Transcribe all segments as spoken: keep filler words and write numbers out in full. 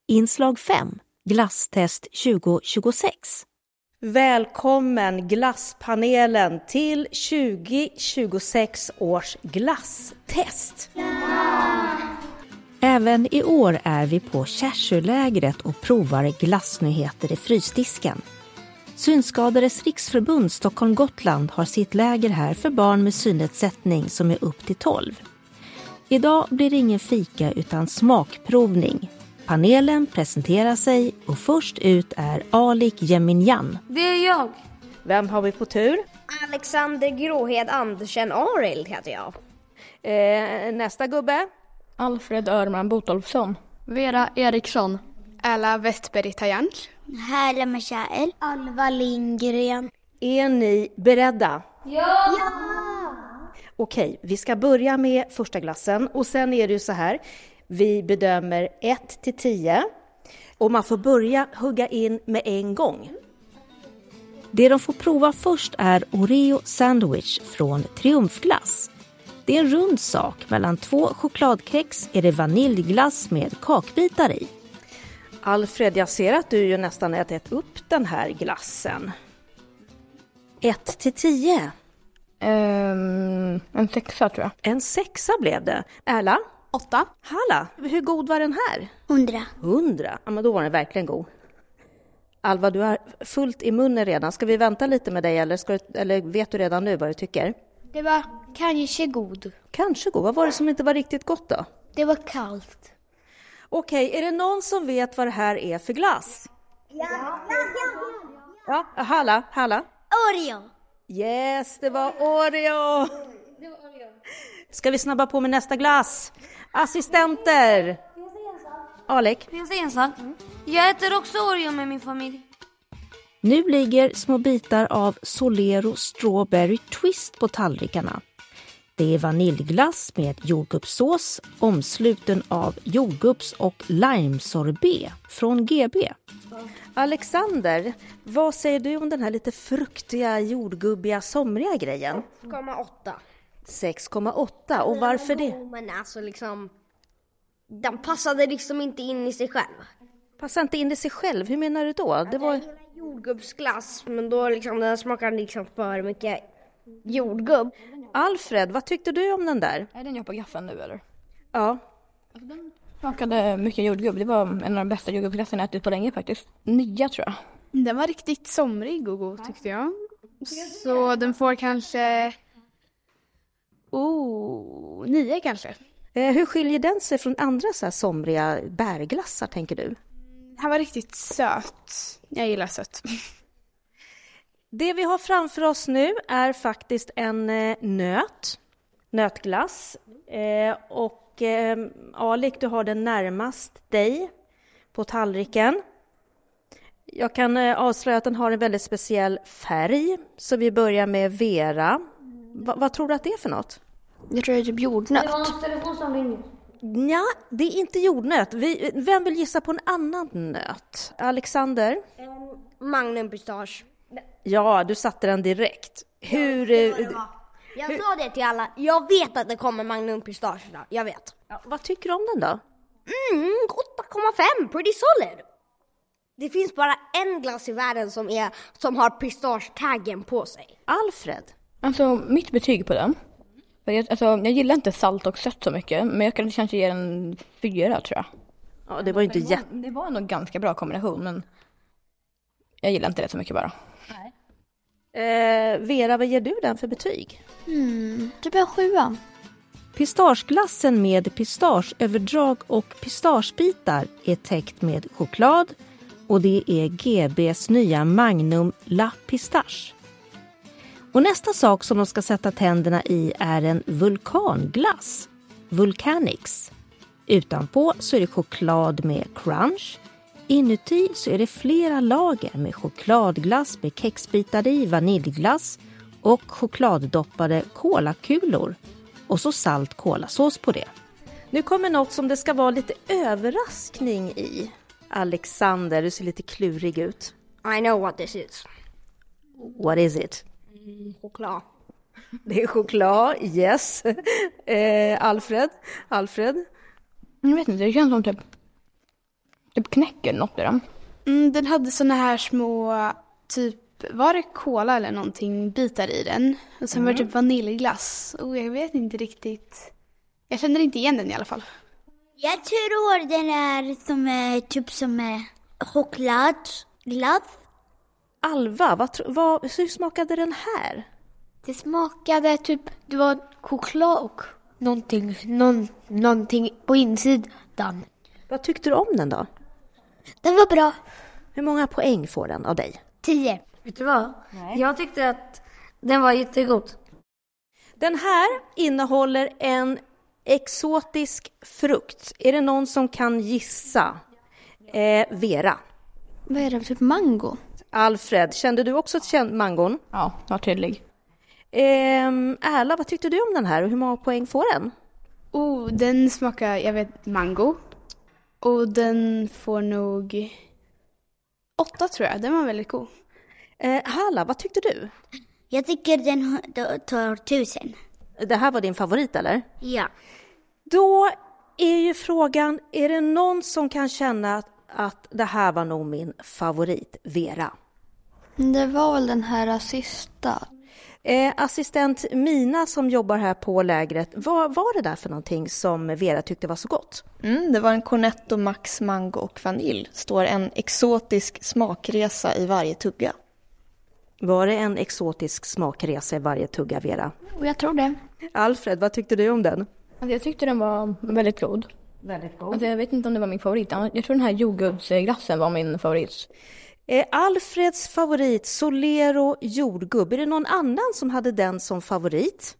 Inslag fem, glasstest tjugo tjugosex. Välkommen glasspanelen till tjugo tjugosex års glasstest. Ja! Även i år är vi på Kärsölägret och provar glassnyheter i frysdisken. Synskadades riksförbund Stockholm-Gotland har sitt läger här för barn med synnedsättning som är upp till tolv. Idag blir det ingen fika utan smakprovning. Panelen presenterar sig och först ut är Alik Jeminjan. Det är jag. Vem har vi på tur? Alexander Gråhed Andersen Arild heter jag. Eh, nästa gubbe? Alfred Örman Botolfsson. Vera Eriksson. Alla Westberg Tajans. Härla Michael. Alva Lindgren. Är ni beredda? Ja! ja! Okej, vi ska börja med första glassen och sen är det ju så här. Vi bedömer ett till tio och man får börja hugga in med en gång. Det de får prova först är Oreo Sandwich från Triumfglass. Det är en rund sak. Mellan två chokladkex är det vaniljglass med kakbitar i. Alfred, jag ser att du ju nästan ätit upp den här glassen. ett till tio. Um, en sexa tror jag. En sexa blev det. Erla? Åtta. Halla, hur god var den här? Hundra. Hundra? Ja, men då var den verkligen god. Alva, du har fullt i munnen redan. Ska vi vänta lite med dig eller, ska du, eller vet du redan nu vad du tycker? Det var kanske god. Kanske god. Vad var det som inte var riktigt gott då? Det var kallt. Okej, är det någon som vet vad det här är för glass? Ja. Ja, halla, halla. Oreo. Yes, det var Oreo. Ska vi snabba på med nästa glass? Assistenter. Alek. Jag säger en sak. Jag äter också Oreo med min familj. Nu ligger små bitar av Solero Strawberry Twist på tallrikarna. Det är vaniljglass med jordgubbssås omsluten av jordgubbs- och limesorbet från G B. Alexander, vad säger du om den här lite fruktiga, jordgubbiga, somriga grejen? sex komma åtta. sex komma åtta, och varför det? Men alltså liksom, den passade liksom inte in i sig själv. Passar inte in i sig själv, hur menar du då? Det var jordgubbsglass, men då liksom den smakar liksom för mycket jordgubb. Alfred, vad tyckte du om den där? Är den jag på gaffeln nu eller? Ja. Alltså, den smakade mycket jordgubb. Det var en av de bästa jordgubbsglassen jag ätit på länge faktiskt. Nya tror jag. Den var riktigt somrig och god tyckte jag. Så den får kanske... Oh, nio kanske. Eh, hur skiljer den sig från andra så här somriga bärglassar, tänker du? Han var riktigt söt. Jag gillar sött. Det vi har framför oss nu är faktiskt en eh, nöt. Nötglass. Eh, och eh, Alik, du har den närmast dig på tallriken. Jag kan eh, avslöja att den har en väldigt speciell färg. Så vi börjar med Vera. Va, vad tror du att det är för något? Jag tror det är typ jordnöt. Ja, det är inte jordnöt. Vi, vem vill gissa på en annan nöt? Alexander? Magnum pistage. Ja, du satte den direkt. Hur... Jag hur, sa det till alla. Jag vet att det kommer Magnum pistage idag. Jag vet. Ja, vad tycker du om den då? Mm, åtta komma fem. Pretty solid. Det finns bara en glass i världen som, är, som har pistage-taggen på sig. Alfred? Alltså, mitt betyg på den. För jag, alltså, jag gillar inte salt och sött så mycket. Men jag kan kanske ge en fyra, tror jag. Ja, det var ju inte det, jätte... var, det var en ganska bra kombination, men jag gillar inte det så mycket bara. Nej. Eh, Vera, vad ger du den för betyg? Mm, typ en sjua. Pistageglassen med pistageöverdrag och pistagebitar är täckt med choklad och det är G B:s nya Magnum La Pistache. Och nästa sak som de ska sätta tänderna i är en vulkanglass, Vulcanix. Utanpå så är det choklad med crunch. Inuti så är det flera lager med chokladglass med kexbitar i, vaniljglass och chokladdoppade kolakulor. Och så salt kolasås på det. Nu kommer något som det ska vara lite överraskning i. Alexander, du ser lite klurig ut. I know what this is. What is it? Mm, choklad. Det är choklad, yes. eh, Alfred? Alfred? Jag vet inte, det känns som typ Typ knäcker något i den. Mm, den hade såna här små, typ, var det kola eller någonting, bitar i den. Och sen mm. var det typ vaniljglass. Och jag vet inte riktigt. Jag känner inte igen den i alla fall. Jag tror den är som är typ som är chokladglass. Alva, vad, vad, hur smakade den här? Det smakade typ, det var choklad och någonting, någon, någonting på insidan. Vad tyckte du om den då? Den var bra. Hur många poäng får den av dig? Tio. Vet du vad? Nej. Jag tyckte att den var jättegod. Den här innehåller en exotisk frukt. Är det någon som kan gissa? Eh, Vera. Vad är det? Typ mango? Alfred, kände du också ett mangon? Ja, var tydlig. Eh, Erla, vad tyckte du om den här och hur många poäng får den? Oh, den smakar, jag vet, mango. Och den får nog åtta tror jag. Den var väldigt god. Eh, Halla, vad tyckte du? Jag tycker den tar tusen. Det här var din favorit, eller? Ja. Då är ju frågan, är det någon som kan känna att, att det här var nog min favorit, Vera? Det var väl den här sista. Eh, assistent Mina som jobbar här på lägret, vad var det där för någonting som Vera tyckte var så gott? Mm, det var en Cornetto Max Mango och vanilj. Står en exotisk smakresa i varje tugga. Var det en exotisk smakresa i varje tugga, Vera? Och jag tror det. Alfred, vad tyckte du om den? Alltså, jag tyckte den var väldigt god. Väldigt god. Alltså, jag vet inte om det var min favorit. Jag tror den här jordgubbsglassen var min favorit. Eh, Alfreds favorit, Solero jordgubb. Är det någon annan som hade den som favorit?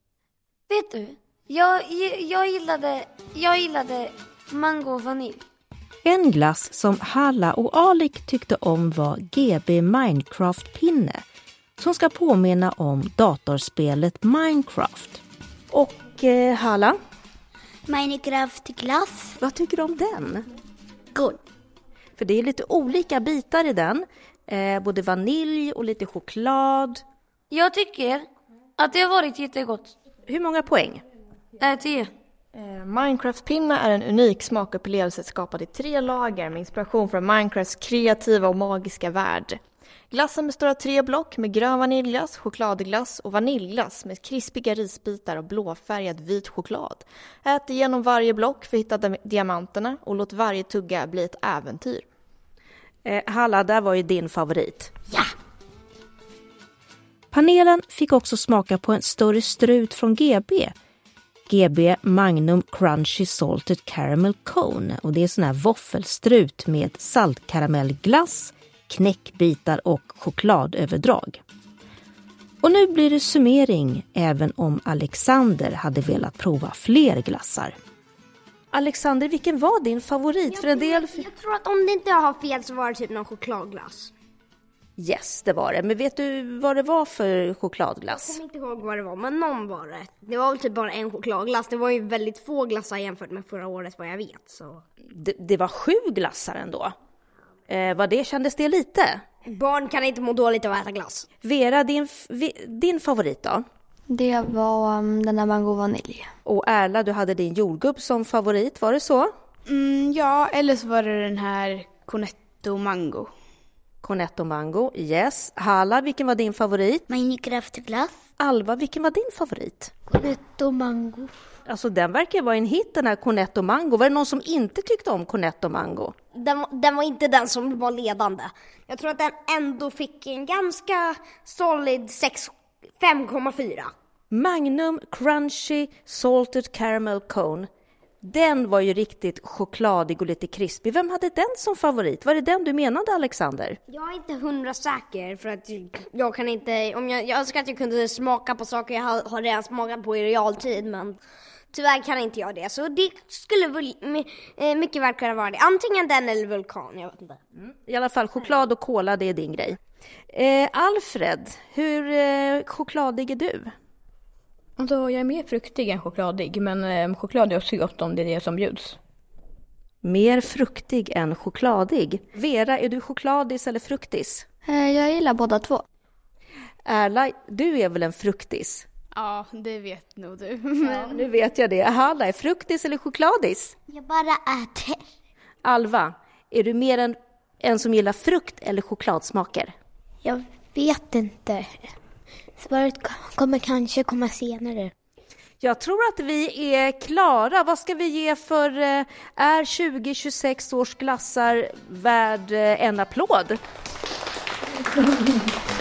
Vet du, jag, jag, gillade, jag gillade mango och vanilj. En glass som Halla och Alik tyckte om var G B Minecraft-pinne som ska påminna om datorspelet Minecraft. Och eh, Halla? Minecraft-glass. Vad tycker du om den? God. För det är lite olika bitar i den. Eh, både vanilj och lite choklad. Jag tycker att det har varit jättegott. Hur många poäng? Äh, tio. Eh, Minecraft-pinna är en unik smakupplevelse skapad i tre lager med inspiration från Minecrafts kreativa och magiska värld. Glassen består av tre block med grön vaniljglass, chokladglass och vaniljglass med krispiga risbitar och blåfärgad vit choklad. Ät igenom varje block för att hitta diamanterna och låt varje tugga bli ett äventyr. Eh, Halla, där var ju din favorit. Ja! Panelen fick också smaka på en större strut från G B. G B Magnum Crunchy Salted Caramel Cone. Och det är sån här våffelstrut med saltkaramellglass, knäckbitar och chokladöverdrag. Och nu blir det summering även om Alexander hade velat prova fler glassar. Alexander, vilken var din favorit? Jag, för en del... jag tror att om det inte har fel så var det typ någon chokladglass. Yes, det var det. Men vet du vad det var för chokladglass? Jag kommer inte ihåg vad det var, men någon var det. Det var väl typ bara en chokladglass. Det var ju väldigt få glassar jämfört med förra året, vad jag vet. Så. Det, det var sju glassar ändå. Eh, vad det kändes det lite? Barn kan inte må dåligt av att äta glass. Vera, din, din favorit då? Det var um, den där mango och vanilj. Och Erla, du hade din jordgubb som favorit, var det så? Mm, ja, eller så var det den här Cornetto Mango. Cornetto Mango, yes. Halla, vilken var din favorit? Minecraft-glass. Alva, vilken var din favorit? Cornetto Mango. Alltså den verkar vara en hit, den här Cornetto Mango. Var det någon som inte tyckte om Cornetto Mango? Den, den var inte den som var ledande. Jag tror att den ändå fick en ganska solid fem komma fyra. Magnum Crunchy Salted Caramel Cone. Den var ju riktigt chokladig och lite krispig. Vem hade den som favorit? Var det den du menade, Alexander? Jag är inte hundra säker för att jag kan inte... Om jag, jag önskar att jag kunde smaka på saker jag har, har redan smakat på i realtid, men tyvärr kan inte jag det. Så det skulle väl mycket väl kunna vara det. Antingen den eller vulkan, jag vet inte. Mm. I alla fall choklad och cola, det är din grej. Eh, Alfred, hur eh, chokladig är du? Alltså, jag är mer fruktig än chokladig, men eh, choklad är också gott om det är det som bjuds. Mer fruktig än chokladig. Vera, är du chokladis eller fruktis? Eh, jag gillar båda två. Erla, du är väl en fruktis? Ja, det vet nog du. Ja, nu vet jag det. Halla, är fruktis eller chokladis? Jag bara äter. Alva, Är du mer en, en som gillar frukt eller chokladsmaker? Jag vet inte. Svaret kommer kanske komma senare. Jag tror att vi är klara. Vad ska vi ge för eh, är tjugo tjugosex års glassar värd eh, en applåd?